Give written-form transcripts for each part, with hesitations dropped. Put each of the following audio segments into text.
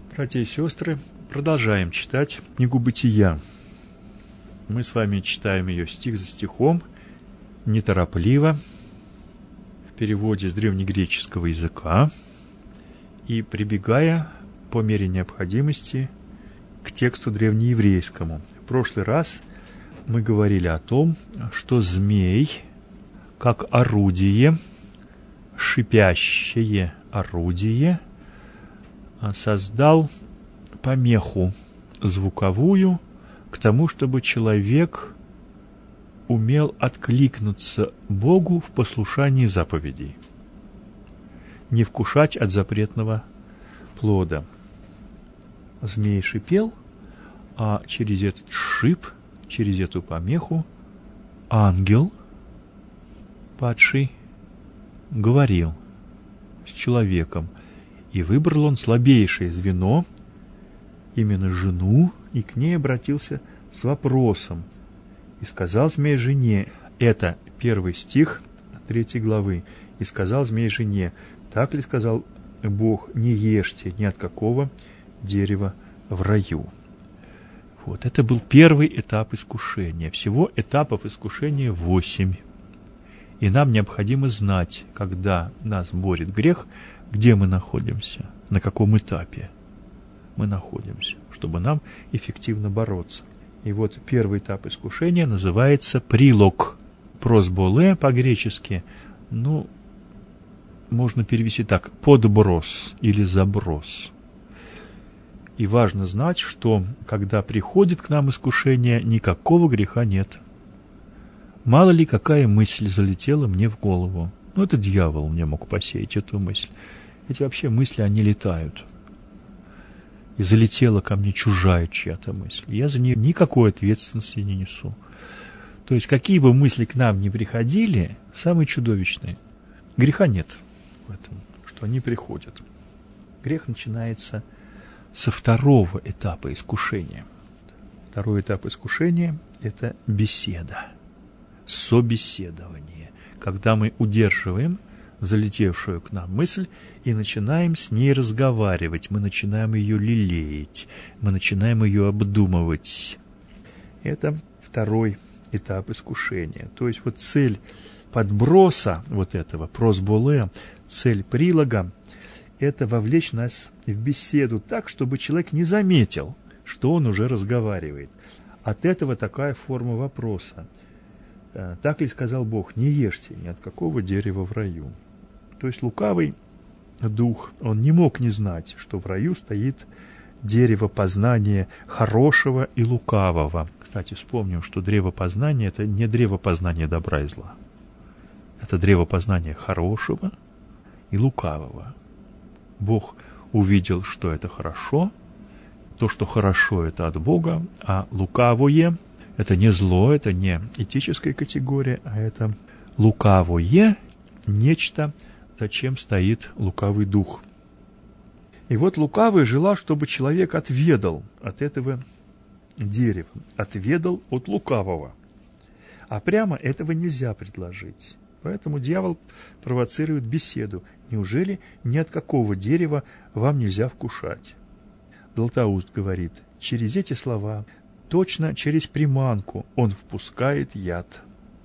Братья и сестры, продолжаем читать книгу «Бытия». Мы с вами читаем ее стих за стихом, неторопливо, в переводе с древнегреческого языка и прибегая по мере необходимости к тексту древнееврейскому. В прошлый раз мы говорили о том, что змей, как орудие, шипящее орудие, создал помеху звуковую к тому, чтобы человек умел откликнуться Богу в послушании заповедей, не вкушать от запретного плода. Змей шипел, а через этот шип, через эту помеху ангел, падший, говорил с человеком, и выбрал он слабейшее звено, именно жену, и к ней обратился с вопросом. И сказал змей жене, это 1 стих 3 главы, и сказал змей жене, так ли сказал Бог, не ешьте ни от какого дерева в раю. Вот, это был первый этап искушения. Всего этапов искушения 8. И нам необходимо знать, когда нас борет грех, где мы находимся, на каком этапе мы находимся, чтобы нам эффективно бороться. И вот первый этап искушения называется прилог. Просболе по-гречески, можно перевести так, подброс или заброс. И важно знать, что когда приходит к нам искушение, никакого греха нет. Мало ли какая мысль залетела мне в голову. Это дьявол мне мог посеять эту мысль. Эти вообще мысли, они летают. И залетела ко мне чужая чья-то мысль. Я за нее никакой ответственности не несу. То есть, какие бы мысли к нам ни приходили, самые чудовищные, греха нет в этом, что они приходят. Грех начинается со второго этапа искушения. Второй этап искушения – это беседа, собеседование, когда мы удерживаем залетевшую к нам мысль и начинаем с ней разговаривать, мы начинаем ее лелеять, мы начинаем ее обдумывать. Это второй этап искушения. То есть цель подброса этого, просболе, цель прилога – это вовлечь нас в беседу так, чтобы человек не заметил, что он уже разговаривает. От этого такая форма вопроса. Так ли сказал Бог, не ешьте ни от какого дерева в раю. То есть лукавый дух, он не мог не знать, что в раю стоит дерево познания хорошего и лукавого. Кстати, вспомним, что древо познания – это не древо познания добра и зла. Это древо познания хорошего и лукавого. Бог увидел, что это хорошо, то, что хорошо, это от Бога, а лукавое – это не зло, это не этическая категория, а это лукавое – нечто, зачем стоит лукавый дух. И лукавый желал, чтобы человек отведал от этого дерева, отведал от лукавого. А прямо этого нельзя предложить. Поэтому дьявол провоцирует беседу. Неужели ни от какого дерева вам нельзя вкушать? Златоуст говорит, через эти слова, точно через приманку он впускает яд.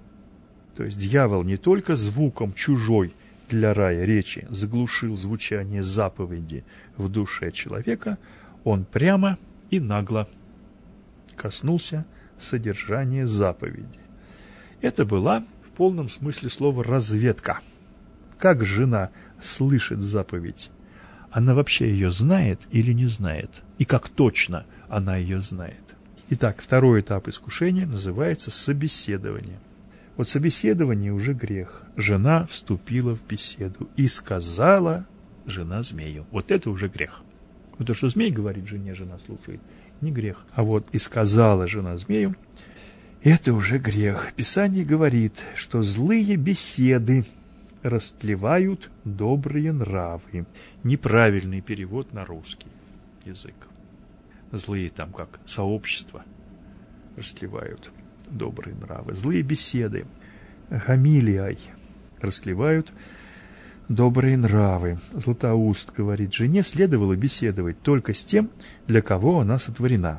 То есть дьявол не только звуком чужой для рая речи заглушил звучание заповеди в душе человека, он прямо и нагло коснулся содержания заповеди. Это была в полном смысле слова разведка. Как жена слышит заповедь, она вообще ее знает или не знает? И как точно она ее знает? Итак, второй этап искушения называется собеседование. Собеседование уже грех. Жена вступила в беседу и сказала жена змею. Это уже грех. То, что змей говорит жене, жена слушает, не грех. А и сказала жена змею, это уже грех. Писание говорит, что злые беседы растлевают добрые нравы. Неправильный перевод на русский язык. Злые как сообщество растлевают добрые нравы. Злые беседы, хамилиай, растлевают добрые нравы. Златоуст говорит, жене следовало беседовать только с тем, для кого она сотворена.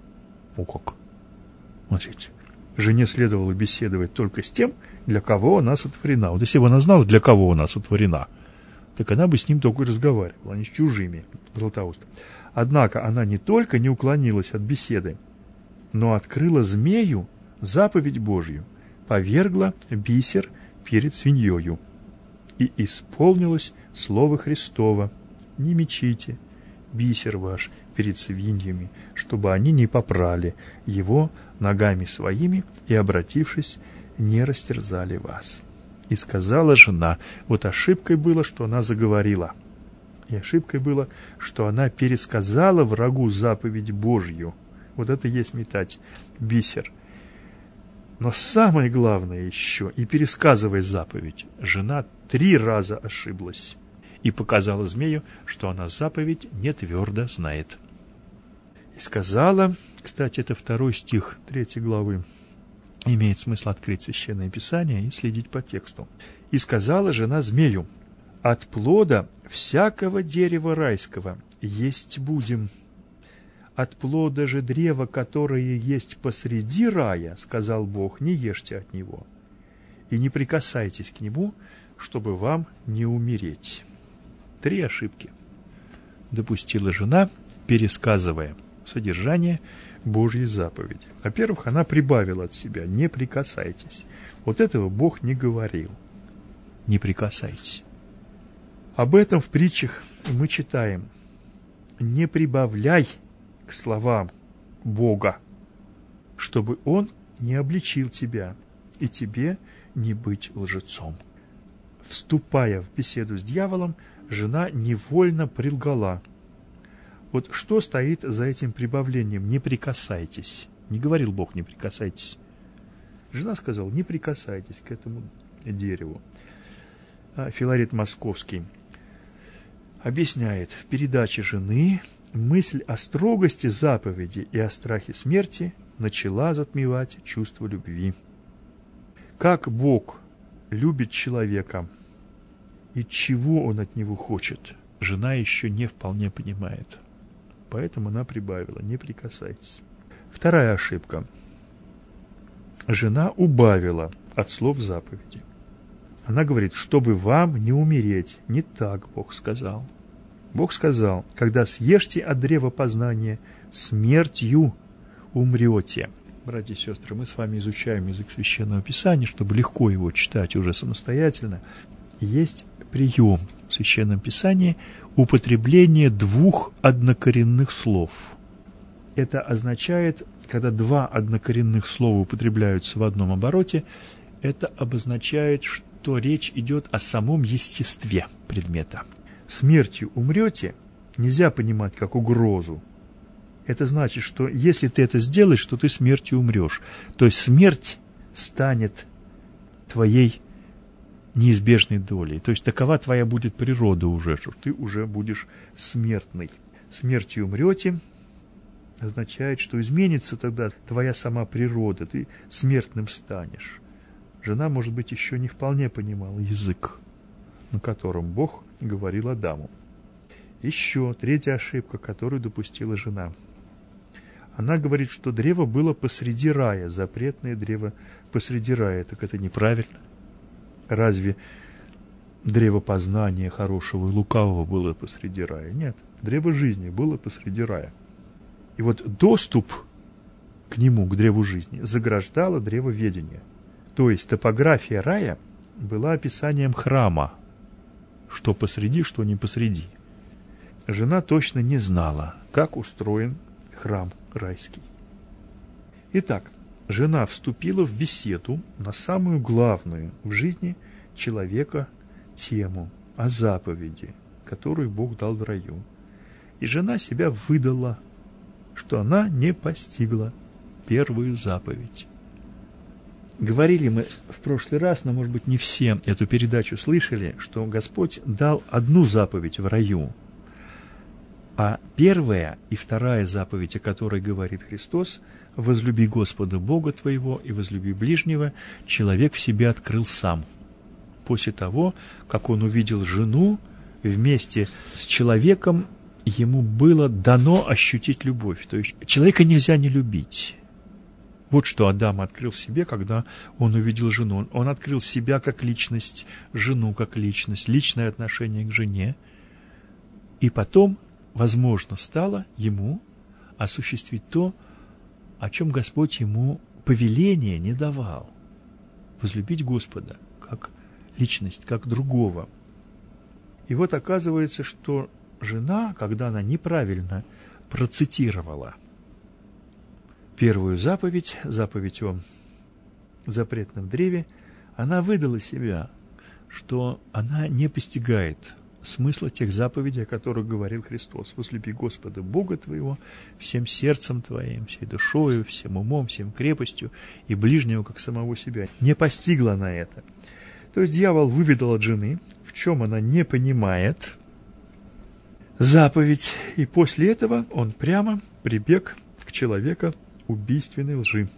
О как! Смотрите. Жене следовало беседовать только с тем, для кого она сотворена. Вот если бы она знала, для кого она сотворена, так она бы с ним только и разговаривала, а не с чужими. Златоуст. Однако она не только не уклонилась от беседы, но открыла змею заповедь Божью, повергла бисер перед свиньёю. И исполнилось слово Христово: не мечите бисер ваш перед свиньями, чтобы они не попрали его ногами своими и, обратившись, не растерзали вас. И сказала жена, вот ошибкой было, что она заговорила, и ошибкой было, что она пересказала врагу заповедь Божью. Вот это есть метать бисер. Но самое главное еще, и пересказывая заповедь, жена 3 раза ошиблась и показала змею, что она заповедь не твердо знает. И сказала, кстати, это 2 стих 3 главы, имеет смысл открыть Священное Писание и следить по тексту. И сказала жена змею: от плода всякого дерева райского есть будем. От плода же древа, которое есть посреди рая, сказал Бог, не ешьте от него, и не прикасайтесь к нему, чтобы вам не умереть. 3 ошибки допустила жена, пересказывая содержание Божьей заповеди. Во-первых, она прибавила от себя: не прикасайтесь. Вот этого Бог не говорил. Не прикасайтесь. Об этом в притчах мы читаем: не прибавляй к словам Бога, чтобы Он не обличил тебя, и тебе не быть лжецом. Вступая в беседу с дьяволом, жена невольно прилгала. Вот что стоит за этим прибавлением «не прикасайтесь»? Не говорил Бог «не прикасайтесь». Жена сказала «не прикасайтесь к этому дереву». Филарет Московский объясняет: в передаче жены мысль о строгости заповеди и о страхе смерти начала затмевать чувство любви. Как Бог любит человека и чего Он от него хочет, жена еще не вполне понимает. Поэтому она прибавила «не прикасайтесь». 2 ошибка. Жена убавила от слов заповеди. Она говорит, чтобы вам не умереть. Не так Бог сказал. Бог сказал, когда съешьте от древа познания, смертью умрете. Братья и сестры, мы с вами изучаем язык Священного Писания, чтобы легко его читать уже самостоятельно. Есть прием в Священном Писании употребление 2 однокоренных слов. Это означает, когда 2 однокоренных слова употребляются в одном обороте, это обозначает, что речь идет о самом естестве предмета. Смертью умрете нельзя понимать как угрозу. Это значит, что если ты это сделаешь, то ты смертью умрешь. То есть смерть станет твоей неизбежной долей. То есть такова твоя будет природа уже, что ты уже будешь смертный. Смертью умрете означает, что изменится тогда твоя сама природа, ты смертным станешь. Жена, может быть, еще не вполне понимала язык, на котором Бог говорил Адаму. Еще 3 ошибка, которую допустила жена. Она говорит, что древо было посреди рая, запретное древо посреди рая. Так это неправильно. Разве древо познания хорошего и лукавого было посреди рая? Нет, древо жизни было посреди рая. И вот доступ к нему, к древу жизни, заграждало древо ведения. То есть топография рая была описанием храма, что посреди, что не посреди. Жена точно не знала, как устроен храм райский. Итак, жена вступила в беседу на самую главную в жизни человека тему о заповеди, которую Бог дал в раю. И жена себя выдала, что она не постигла первую заповедь. Говорили мы в прошлый раз, но, может быть, не все эту передачу слышали, что Господь дал одну заповедь в раю, а 1 и 2 заповедь, о которой говорит Христос, «Возлюби Господа Бога твоего и возлюби ближнего», человек в себе открыл сам. после того, как он увидел жену, вместе с человеком ему было дано ощутить любовь. То есть человека нельзя не любить. Вот что Адам открыл в себе, когда он увидел жену. Он открыл себя как личность, жену как личность, личное отношение к жене. И потом, возможно, стало ему осуществить то, о чем Господь ему повеление не давал. Возлюбить Господа как личность, как другого. И вот оказывается, что жена, когда она неправильно процитировала первую заповедь, заповедь о запретном древе, она выдала себя, что она не постигает смысла тех заповедей, о которых говорил Христос. Возлюби Господа Бога твоего всем сердцем твоим, всей душою, всем умом, всем крепостью и ближнего, как самого себя. Не постигла она это. То есть дьявол выведал от жены, в чем она не понимает заповедь, и после этого он прямо прибег к человеку убийственной лжи.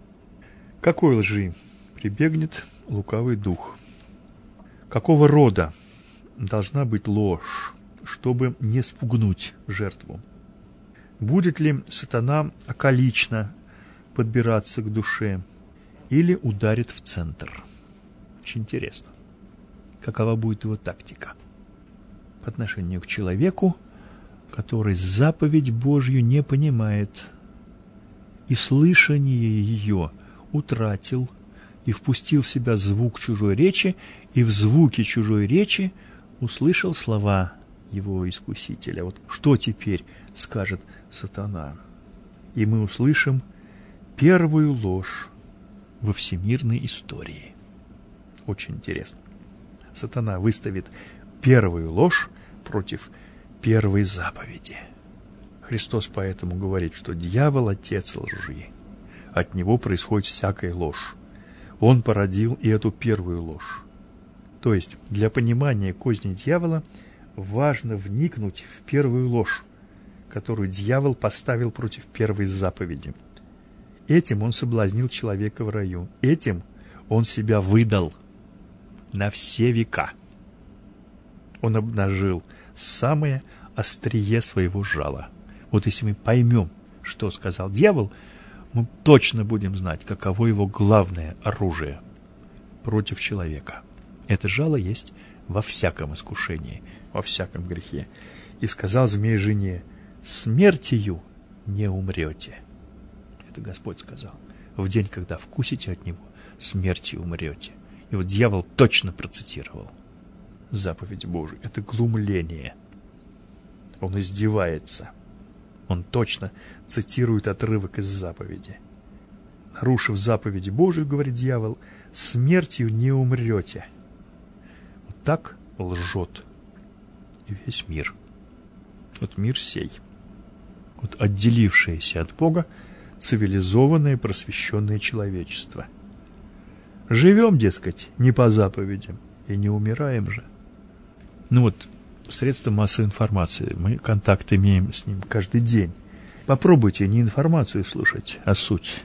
Какой лжи прибегнет лукавый дух? Какого рода должна быть ложь, чтобы не спугнуть жертву? Будет ли сатана околично подбираться к душе или ударит в центр? Очень интересно, какова будет его тактика по отношению к человеку, который заповедь Божью не понимает, и слышание ее утратил, и впустил в себя звук чужой речи, и в звуке чужой речи услышал слова его искусителя. Вот что теперь скажет сатана? И мы услышим первую ложь во всемирной истории. Очень интересно. Сатана выставит первую ложь против первой заповеди. Христос поэтому говорит, что дьявол – отец лжи. От него происходит всякая ложь. Он породил и эту первую ложь. То есть для понимания козни дьявола важно вникнуть в первую ложь, которую дьявол поставил против первой заповеди. Этим он соблазнил человека в раю. Этим он себя выдал на все века. Он обнажил самое острие своего жала. Вот если мы поймем, что сказал дьявол, мы точно будем знать, каково его главное оружие против человека. Это жало есть во всяком искушении, во всяком грехе. И сказал змей жене: смертью не умрете. Это Господь сказал. В день, когда вкусите от него, смертью умрете. И вот дьявол точно процитировал заповедь Божию. Это глумление. Он издевается. Он точно цитирует отрывок из заповеди. Нарушив заповедь Божию, говорит дьявол, смертью не умрете. Вот так лжет весь мир. Вот мир сей. Вот отделившееся от Бога цивилизованное просвещенное человечество. Живем, дескать, не по заповедям, и не умираем же. Ну вот, средства массовой информации, мы контакт имеем с ним каждый день. Попробуйте не информацию слушать, а суть.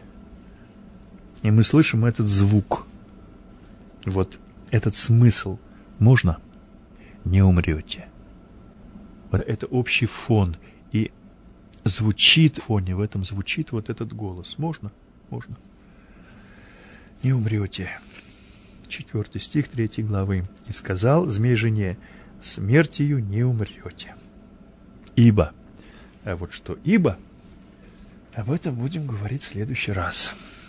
И мы слышим этот звук, вот этот смысл. Можно? Не умрете. Вот это общий фон, и звучит в фоне, в этом звучит вот этот голос. Можно? Можно. Не умрете. 4 стих 3 главы. И сказал змей жене: смертью не умрете. Ибо. А вот что ибо, об этом будем говорить в следующий раз.